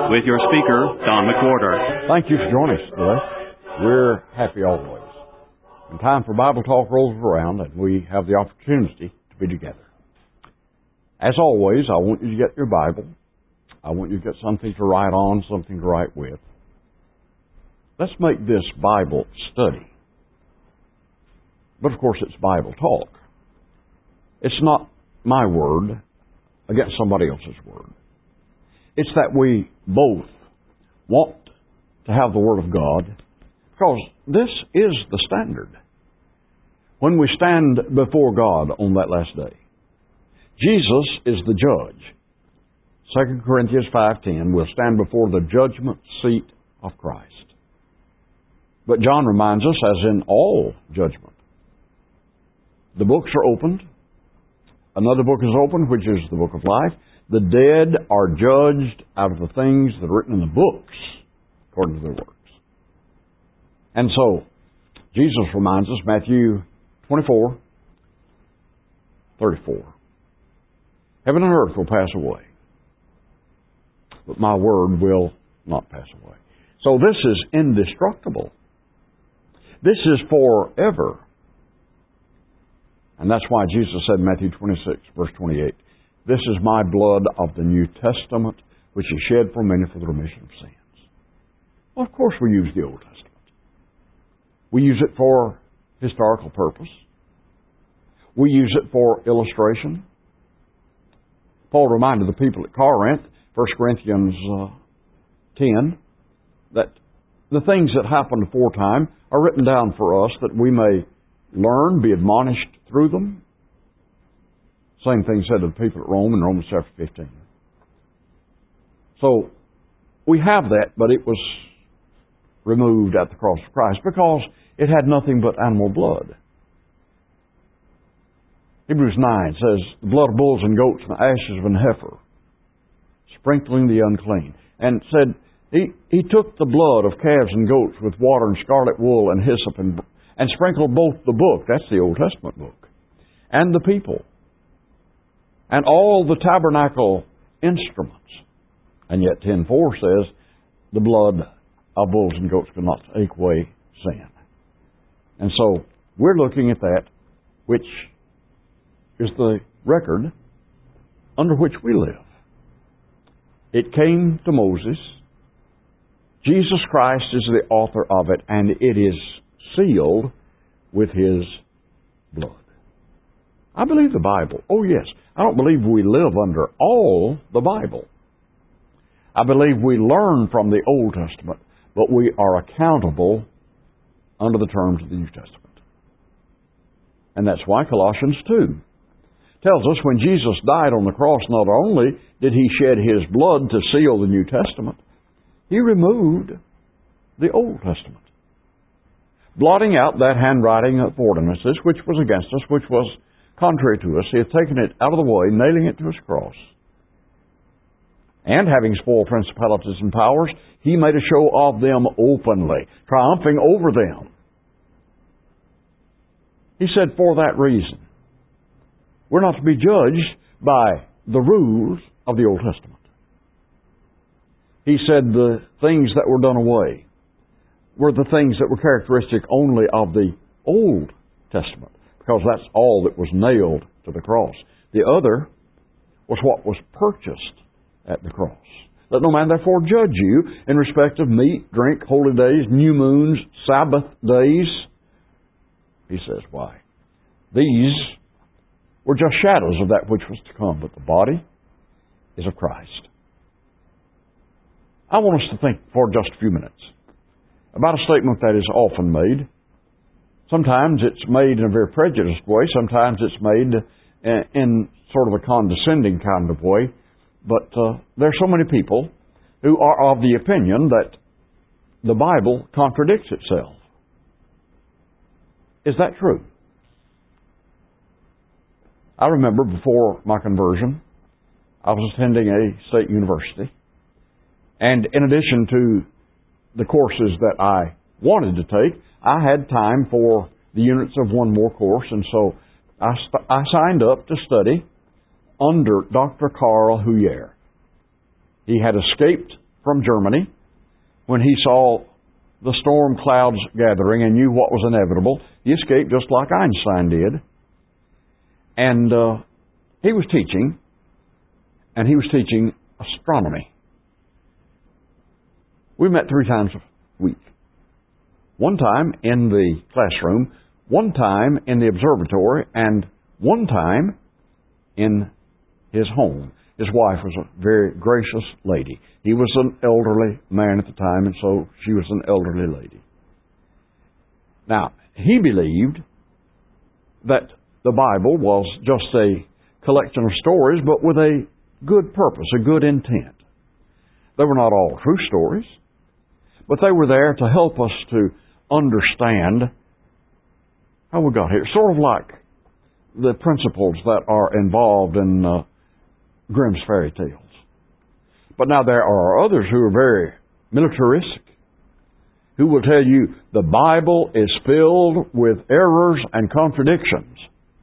with your speaker, Don McWhorter. Thank you for joining us today. We're happy always. When time for Bible Talk rolls around and we have the opportunity to be together. As always, I want you to get your Bible. I want you to get something to write on, something to write with. Let's make this Bible study. But of course, it's Bible talk. It's not my word against somebody else's word. It's that we both want to have the Word of God, because this is the standard. When we stand before God on that last day, Jesus is the judge. 2 Corinthians 5:10, we'll stand before the judgment seat of Christ. But John reminds us, as in all judgment, the books are opened. Another book is opened, which is the book of life. The dead are judged out of the things that are written in the books, according to their works. And so, Jesus reminds us, Matthew 24:34. Heaven and earth will pass away, but my word will not pass away. So this is indestructible. This is forever. And that's why Jesus said in Matthew 26, verse 28, "This is my blood of the New Testament, which is shed for many for the remission of sins." Well, of course we use the Old Testament. We use it for historical purpose. We use it for illustration. Paul reminded the people at Corinth, 1 Corinthians 10, that the things that happened aforetime are written down for us that we may learn, be admonished through them. Same thing said to the people at Rome in Romans chapter 15. So, we have that, but it was removed at the cross of Christ because it had nothing but animal blood. Hebrews 9 says, "The blood of bulls and goats and the ashes of an heifer, sprinkling the unclean." And said, he took the blood of calves and goats with water and scarlet wool and hyssop and sprinkled both the book, that's the Old Testament book, and the people, and all the tabernacle instruments. And yet 10:4 says, the blood of bulls and goats could not take away sin. And so, we're looking at that, which is the record under which we live. It came to Moses. Jesus Christ is the author of it, and it is sealed with His blood. I believe the Bible. Oh yes. I don't believe we live under all the Bible. I believe we learn from the Old Testament, but we are accountable under the terms of the New Testament. And that's why Colossians 2 tells us when Jesus died on the cross, not only did He shed His blood to seal the New Testament, He removed the Old Testament, blotting out that handwriting of ordinances which was against us, which was contrary to us. He hath taken it out of the way, nailing it to His cross. And having spoiled principalities and powers, He made a show of them openly, triumphing over them. He said, for that reason, we're not to be judged by the rules of the Old Testament. He said the things that were done away were the things that were characteristic only of the Old Testament, because that's all that was nailed to the cross. The other was what was purchased at the cross. Let no man therefore judge you in respect of meat, drink, holy days, new moons, Sabbath days. He says, why? These were just shadows of that which was to come, but the body is of Christ. I want us to think for just a few minutes about a statement that is often made. Sometimes it's made in a very prejudiced way. Sometimes it's made in sort of a condescending kind of way. But there are so many people who are of the opinion that the Bible contradicts itself. Is that true? I remember before my conversion, I was attending a state university. And in addition to the courses that I wanted to take, I had time for the units of one more course. And so I signed up to study under Dr. Carl Huyer. He had escaped from Germany, when he saw the storm clouds gathering and knew what was inevitable, he escaped just like Einstein did. And he was teaching astronomy. We met 3 times a week. One time in the classroom, one time in the observatory, and one time in his home. His wife was a very gracious lady. He was an elderly man at the time, and so she was an elderly lady. Now, he believed that the Bible was just a collection of stories, but with a good purpose, a good intent. They were not all true stories, but they were there to help us to understand how we got here. Sort of like the principles that are involved in Grimm's fairy tales. But now there are others who are very militaristic, who will tell you the Bible is filled with errors and contradictions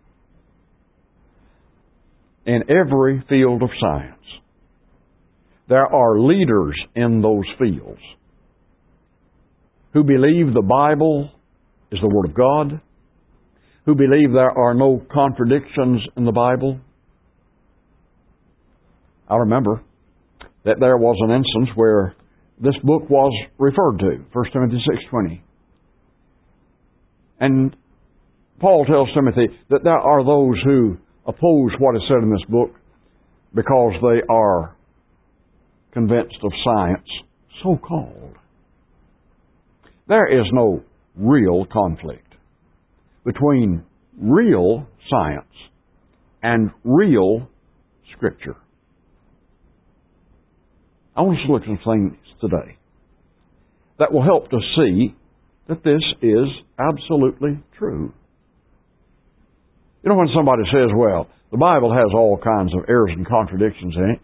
in every field of science. There are leaders in those fields who believe the Bible is the Word of God, who believe there are no contradictions in the Bible. I remember that there was an instance where this book was referred to, 1 Timothy 6:20. And Paul tells Timothy that there are those who oppose what is said in this book because they are convinced of science, so-called. There is no real conflict between real science and real Scripture. I want us to look at some things today that will help to see that this is absolutely true. You know, when somebody says, well, the Bible has all kinds of errors and contradictions in it,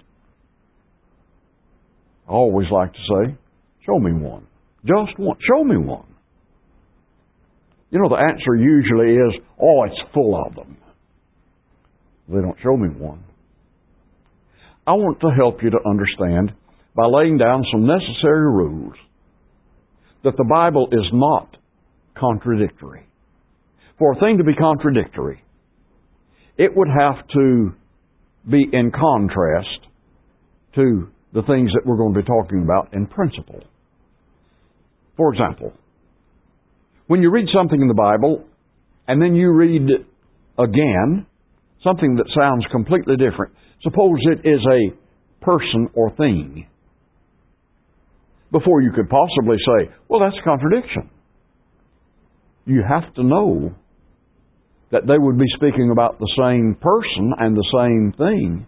I always like to say, show me one. Just one. Show me one. You know, the answer usually is, oh, it's full of them. They don't show me one. I want to help you to understand by laying down some necessary rules that the Bible is not contradictory. For a thing to be contradictory, it would have to be in contrast to the things that we're going to be talking about in principle. For example, when you read something in the Bible and then you read again something that sounds completely different, suppose it is a person or thing, before you could possibly say, well, that's a contradiction. You have to know that they would be speaking about the same person and the same thing.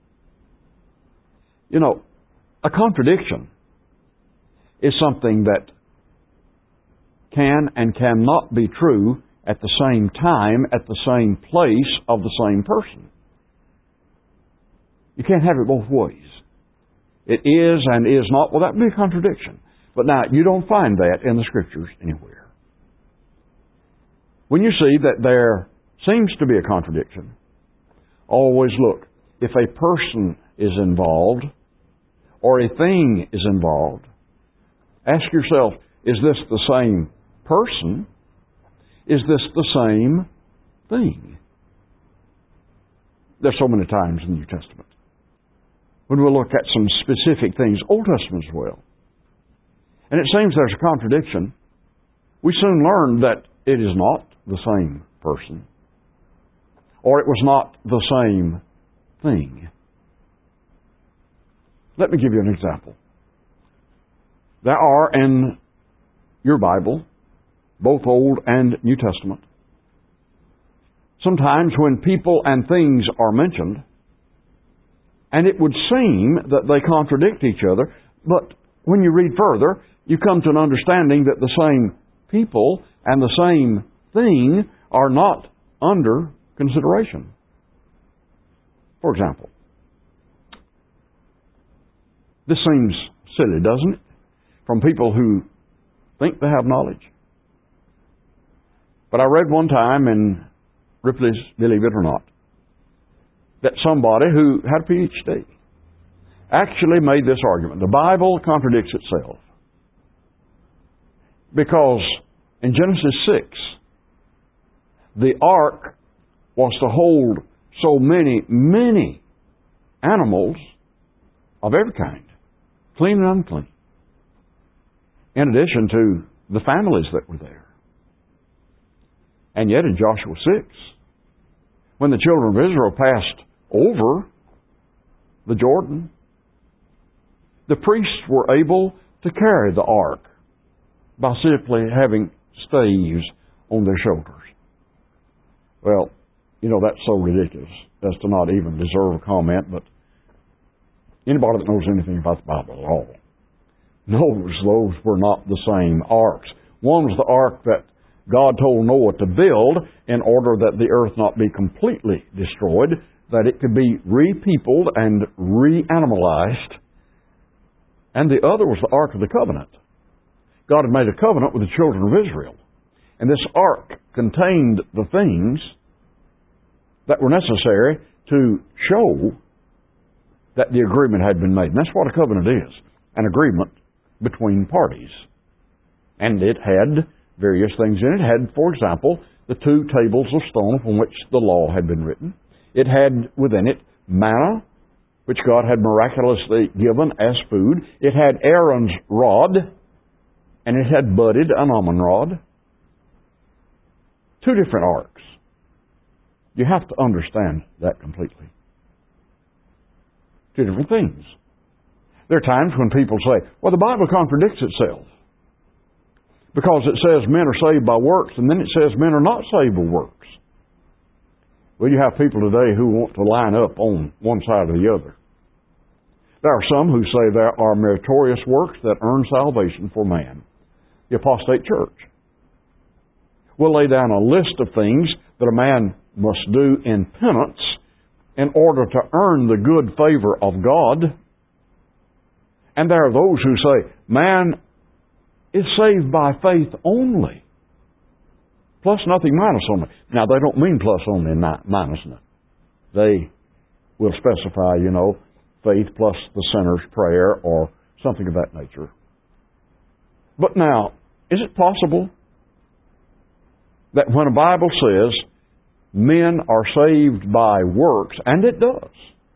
You know, a contradiction is something that can and cannot be true at the same time, at the same place of the same person. You can't have it both ways. It is and is not. Well, that would be a contradiction. But now, you don't find that in the Scriptures anywhere. When you see that there seems to be a contradiction, always look. If a person is involved or a thing is involved, ask yourself, is this the same person? Is this the same thing? There's so many times in the New Testament when we'll look at some specific things, Old Testament as well. And it seems there's a contradiction. We soon learn that it is not the same person, or it was not the same thing. Let me give you an example. There are in your Bible, both Old and New Testament, sometimes when people and things are mentioned, and it would seem that they contradict each other, but when you read further, you come to an understanding that the same people and the same thing are not under consideration. For example, this seems silly, doesn't it? From people who think they have knowledge. But I read one time in Ripley's Believe It or Not that somebody who had a PhD actually made this argument. The Bible contradicts itself. Because in Genesis 6, the ark was to hold so many animals of every kind, clean and unclean, in addition to the families that were there. And yet in Joshua 6, when the children of Israel passed over the Jordan, the priests were able to carry the ark by simply having staves on their shoulders. Well, that's so ridiculous as to not even deserve a comment, but anybody that knows anything about the Bible at all knows those were not the same arks. One was the ark that God told Noah to build in order that the earth not be completely destroyed, that it could be re-peopled and re-animalized. And the other was the Ark of the Covenant. God had made a covenant with the children of Israel. And this ark contained the things that were necessary to show that the agreement had been made. And that's what a covenant is, an agreement between parties. And it had various things in it. It had, for example, the 2 tables of stone upon which the law had been written. It had within it manna, which God had miraculously given as food. It had Aaron's rod, and it had budded an almond rod. 2 different arks. You have to understand that completely. 2 different things. There are times when people say, well, the Bible contradicts itself. Because it says men are saved by works, and then it says men are not saved by works. Well, you have people today who want to line up on one side or the other. There are some who say there are meritorious works that earn salvation for man. The apostate church will lay down a list of things that a man must do in penance in order to earn the good favor of God. And there are those who say, man is saved by faith only. Plus nothing, minus only. Now, they don't mean plus only and minus nothing. They will specify, faith plus the sinner's prayer or something of that nature. But now, is it possible that when a Bible says men are saved by works, and it does,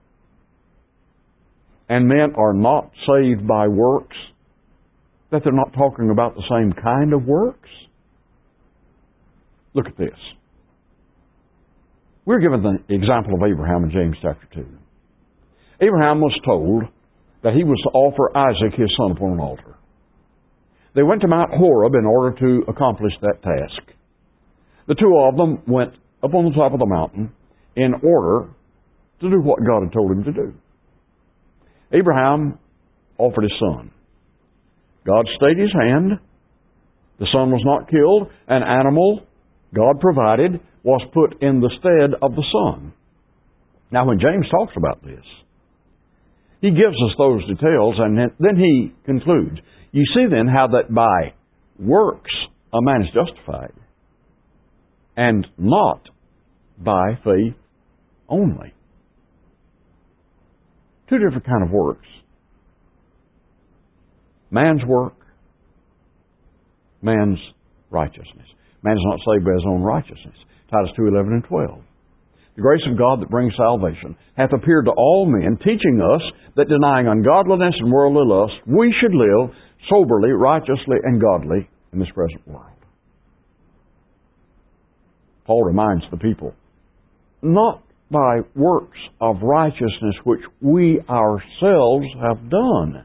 and men are not saved by works, that they're not talking about the same kind of works? Look at this. We're given the example of Abraham in James chapter 2. Abraham was told that he was to offer Isaac his son upon an altar. They went to Mount Horeb in order to accomplish that task. The 2 of them went up on the top of the mountain in order to do what God had told him to do. Abraham offered his son. God stayed his hand. The son was not killed. An animal God provided was put in the stead of the son. Now, when James talks about this, he gives us those details, and then he concludes. You see then how that by works a man is justified, and not by faith only. 2 different kind of works. Man's work, man's righteousness. Man is not saved by his own righteousness. Titus 2:11 and 12. The grace of God that brings salvation hath appeared to all men, teaching us that denying ungodliness and worldly lust, we should live soberly, righteously, and godly in this present world. Paul reminds the people, not by works of righteousness which we ourselves have done.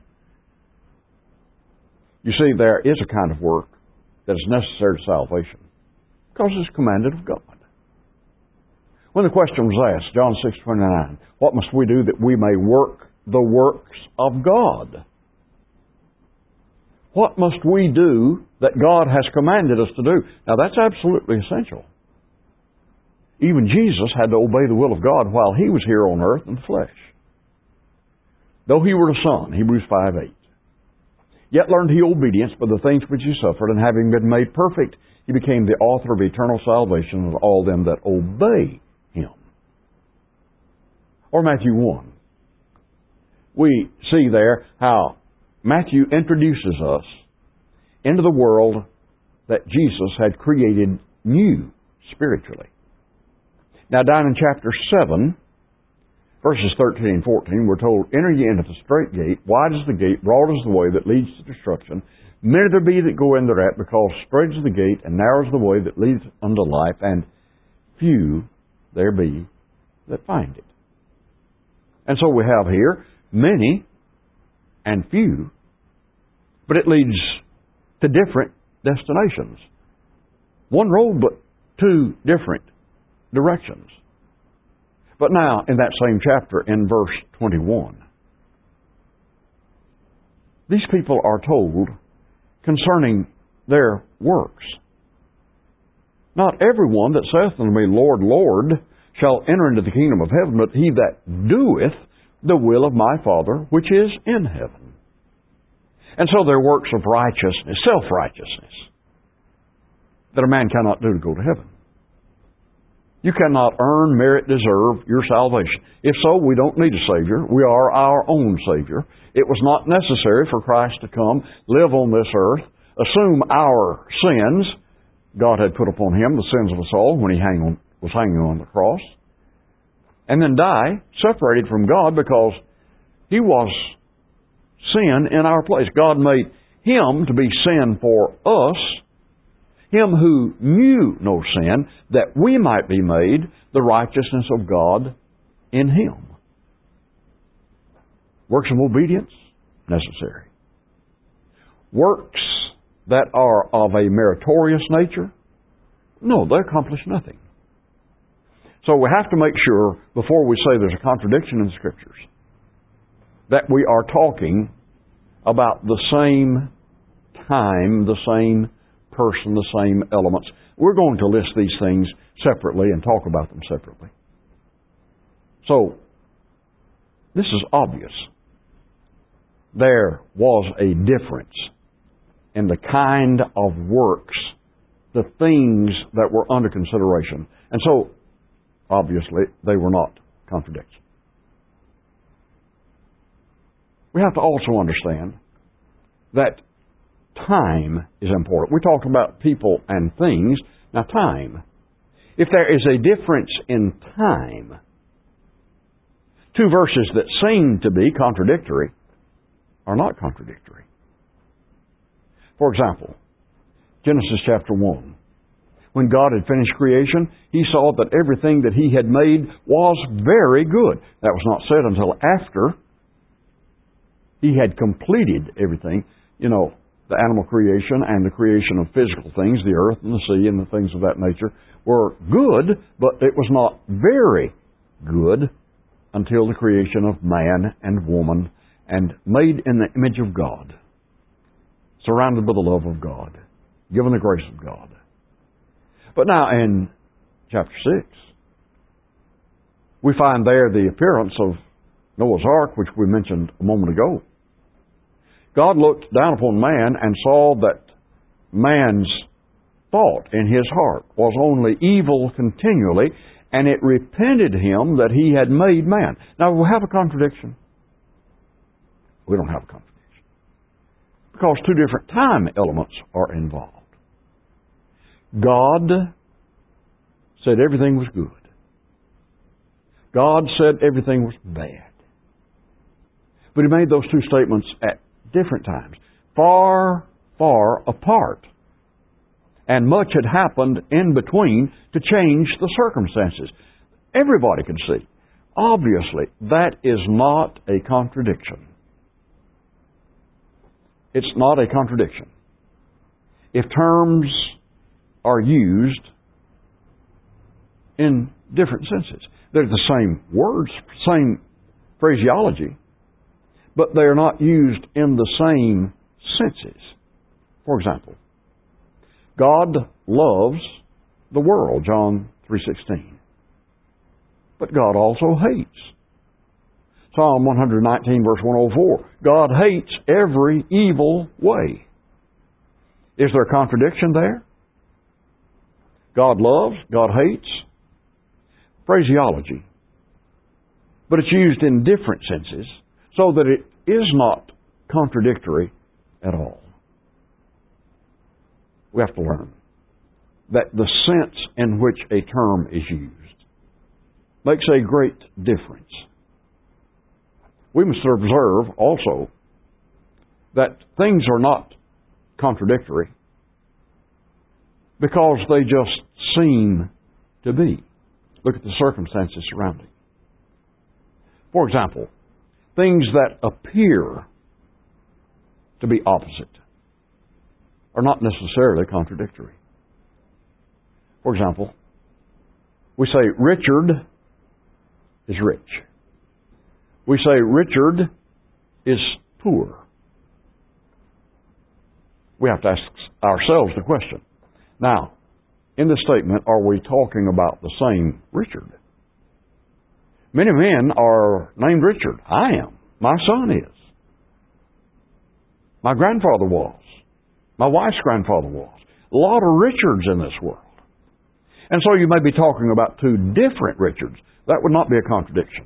You see, there is a kind of work that is necessary to salvation, because it's commanded of God. When the question was asked, John 6:29, what must we do that we may work the works of God? What must we do that God has commanded us to do? Now, that's absolutely essential. Even Jesus had to obey the will of God while He was here on earth in the flesh. Though He were a son, Hebrews 5:8. Yet learned He obedience by the things which He suffered, and having been made perfect, He became the author of eternal salvation of all them that obey Him. Or Matthew 1. we see there how Matthew introduces us into the world that Jesus had created new spiritually. Now down in chapter 7, verses 13 and 14, we're told, enter ye into the straight gate, wide is the gate, broad is the way that leads to destruction. Many there be that go in thereat, because straight is the gate, and narrow is the way that leads unto life, and few there be that find it. And so we have here many and few, but it leads to different destinations. One road, but two different directions. But now, in that same chapter, in verse 21, these people are told concerning their works. Not everyone that saith unto me, Lord, Lord, shall enter into the kingdom of heaven, but he that doeth the will of my Father which is in heaven. And so their works of righteousness, self-righteousness, that a man cannot do to go to heaven. You cannot earn, merit, deserve your salvation. If so, we don't need a Savior. We are our own Savior. It was not necessary for Christ to come, live on this earth, assume our sins. God had put upon Him the sins of us all when He was hanging on the cross. And then die, separated from God, because He was sin in our place. God made Him to be sin for us, Him who knew no sin, that we might be made the righteousness of God in Him. Works of obedience, necessary. Works that are of a meritorious nature, no, they accomplish nothing. So we have to make sure, before we say there's a contradiction in the Scriptures, that we are talking about the same time, the same person, the same elements. We're going to list these things separately and talk about them separately. So, this is obvious. There was a difference in the kind of works, the things that were under consideration. And so, obviously, they were not contradictions. We have to also understand that time is important. We talked about people and things. Now, time. If there is a difference in time, two verses that seem to be contradictory are not contradictory. For example, Genesis chapter 1. When God had finished creation, He saw that everything that He had made was very good. That was not said until after He had completed everything. You know, the animal creation and the creation of physical things, the earth and the sea and the things of that nature, were good, but it was not very good until the creation of man and woman, and made in the image of God, surrounded by the love of God, given the grace of God. But now in chapter 6, we find there the appearance of Noah's Ark, which we mentioned a moment ago. God looked down upon man and saw that man's thought in his heart was only evil continually, and it repented him that he had made man. Now, we have a contradiction. We don't have a contradiction, because two different time elements are involved. God said everything was good. God said everything was bad. But He made those two statements at different times, far, far apart. And much had happened in between to change the circumstances. Everybody can see. Obviously, that is not a contradiction. It's not a contradiction. If terms are used in different senses, they're the same words, same phraseology, but they are not used in the same senses. For example, God loves the world, John 3:16. But God also hates. Psalm 119, verse 104. God hates every evil way. Is there a contradiction there? God loves, God hates. Phraseology. But it's used in different senses. so that it is not contradictory at all. We have to learn that the sense in which a term is used makes a great difference. We must observe also that things are not contradictory because they just seem to be. Look at the circumstances surrounding. For example, things that appear to be opposite are not necessarily contradictory. For example, we say Richard is rich. We say Richard is poor. We have to ask ourselves the question. Now, in this statement, are we talking about the same Richard? Many men are named Richard. I am. My son is. My grandfather was. My wife's grandfather was. A lot of Richards in this world. And so you may be talking about two different Richards. That would not be a contradiction.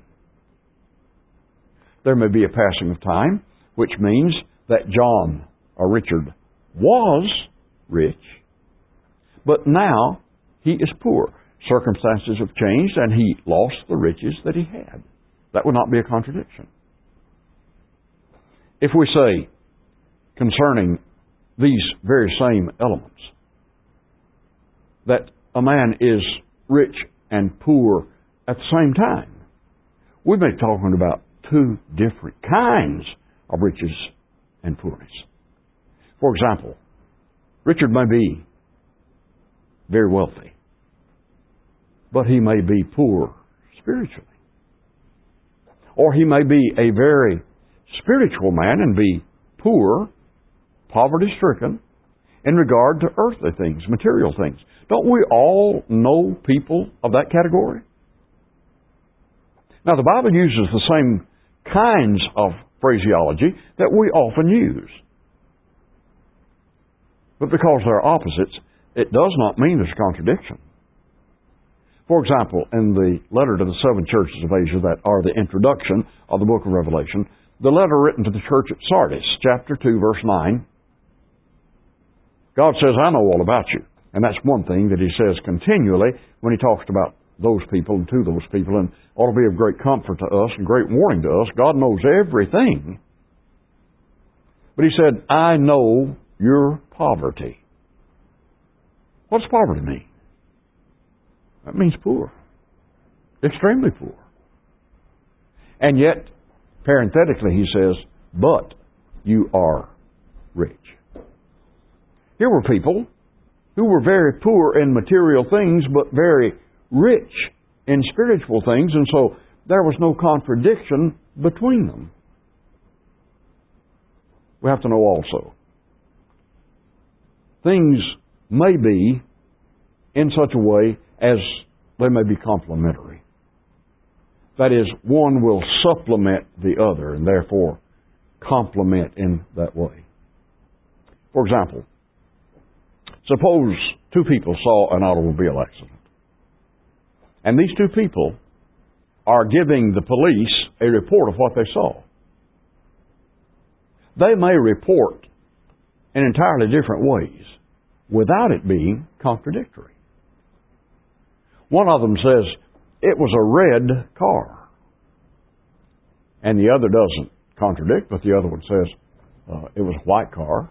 There may be a passing of time, which means that John or Richard was rich, but now he is poor. Circumstances have changed and he lost the riches that he had. That would not be a contradiction. If we say concerning these very same elements that a man is rich and poor at the same time, we may be talking about two different kinds of riches and poorness. For example, Richard may be very wealthy, but he may be poor spiritually. Or he may be a very spiritual man and be poor, poverty-stricken, in regard to earthly things, material things. Don't we all know people of that category? Now, the Bible uses the same kinds of phraseology that we often use. But because they're opposites, it does not mean there's a contradiction. For example, in the letter to the seven churches of Asia that are the introduction of the book of Revelation, the letter written to the church at Sardis, chapter 2, verse 9, God says, I know all about you. And that's one thing that He says continually when He talks about those people and to those people, and ought to be of great comfort to us and great warning to us. God knows everything. But He said, I know your poverty. What's poverty mean? That means poor. Extremely poor. And yet, parenthetically, He says, but you are rich. Here were people who were very poor in material things, but very rich in spiritual things, and so there was no contradiction between them. We have to know also, things may be in such a way as they may be complementary. That is, one will supplement the other and therefore complement in that way. For example, suppose two people saw an automobile accident. And these two people are giving the police a report of what they saw. They may report in entirely different ways without it being contradictory. One of them says, it was a red car. And the other doesn't contradict, but the other one says, it was a white car.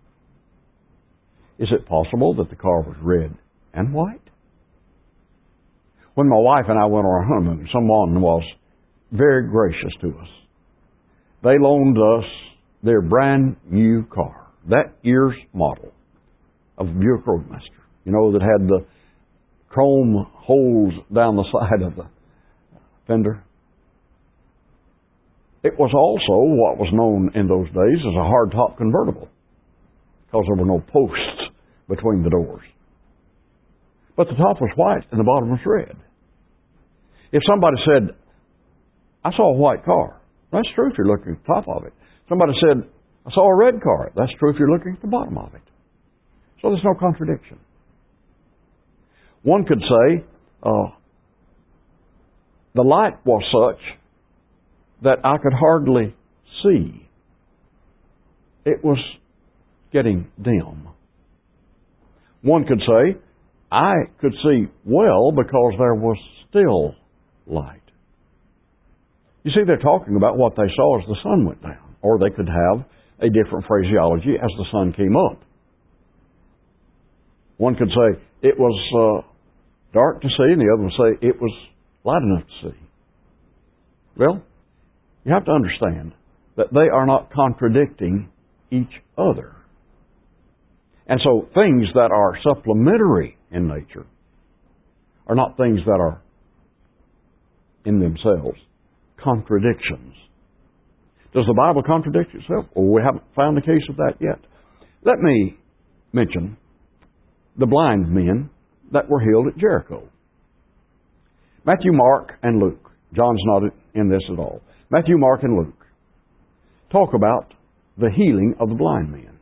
Is it possible that the car was red and white? When my wife and I went on our honeymoon, someone was very gracious to us. They loaned us their brand new car, that year's model of a Buick Roadmaster. You know, that had the chrome holes down the side of the fender. It was also what was known in those days as a hardtop convertible, because there were no posts between the doors. But the top was white and the bottom was red. If somebody said, I saw a white car, that's true if you're looking at the top of it. Somebody said, I saw a red car, that's true if you're looking at the bottom of it. So there's no contradiction. One could say, the light was such that I could hardly see. It was getting dim. One could say, I could see well because there was still light. You see, they're talking about what they saw as the sun went down. Or they could have a different phraseology as the sun came up. One could say it was dark to see, and the other would say it was light enough to see. Well, you have to understand that they are not contradicting each other. And so things that are supplementary in nature are not things that are in themselves contradictions. Does the Bible contradict itself? Well, we haven't found a case of that yet. Let me mention the blind men that were healed at Jericho. Matthew, Mark, and Luke. John's not in this at all. Matthew, Mark, and Luke talk about the healing of the blind men.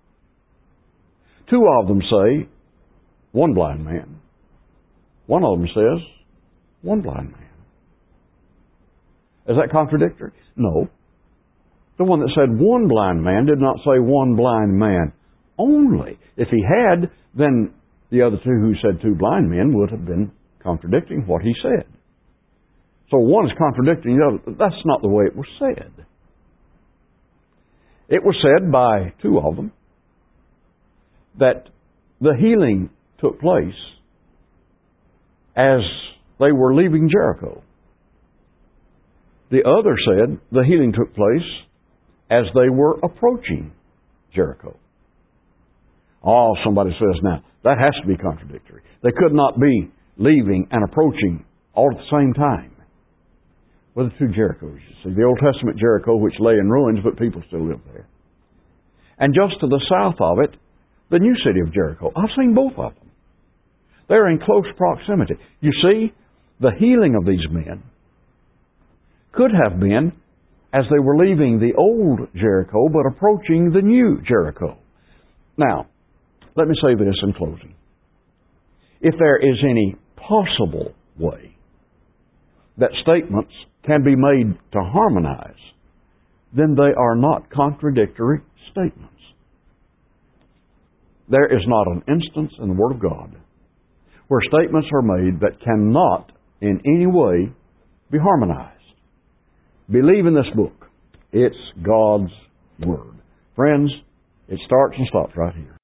Two of them say, one blind man. One of them says, one blind man. Is that contradictory? No. The one that said one blind man did not say one blind man only. If he had, then the other two who said two blind men would have been contradicting what he said. So one is contradicting the other. That's not the way it was said. It was said by two of them that the healing took place as they were leaving Jericho. The other said the healing took place as they were approaching Jericho. Oh, somebody says now, that has to be contradictory. They could not be leaving and approaching all at the same time. Well, the two Jerichos, you see. The Old Testament Jericho, which lay in ruins, but people still live there. And just to the south of it, the new city of Jericho. I've seen both of them. They're in close proximity. You see, the healing of these men could have been as they were leaving the old Jericho, but approaching the new Jericho. Now, let me say this in closing. If there is any possible way that statements can be made to harmonize, then they are not contradictory statements. There is not an instance in the Word of God where statements are made that cannot in any way be harmonized. Believe in this book. It's God's Word. Friends, it starts and stops right here.